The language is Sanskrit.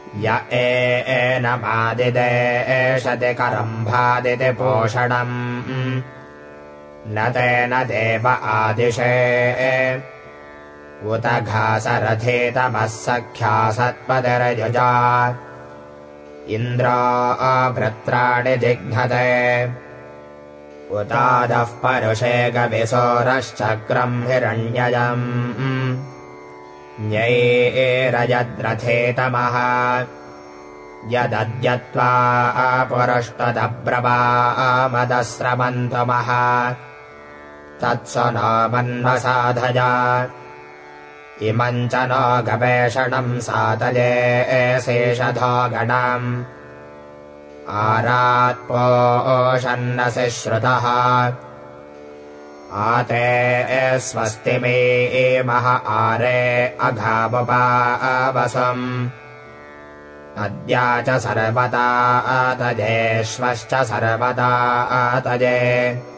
य एनमादिदे एषति करम्भादिति पोषणम् न तेन देव आदिशे उत घासरथे तमः सख्या सत्पतिर्युजा इन्द्रो वृत्राणि जिघ्नते उतादः परुषे गविसोरश्चक्रम् हिरण्ययम् न्यैरयद्रथे तमः यदद्यत्वा पुरुष्टदब्रवामदस्रवन्तमः तत्स नो मन्वसाधय इमम् च नो गवेषणम् सातये शेषधो गणम् आरात्पोषन्नसि श्रुतः आते स्वस्ति मे मह आरे अघावसम् अद्या च सर्वदा तजेष्वश्च सर्वदा तजे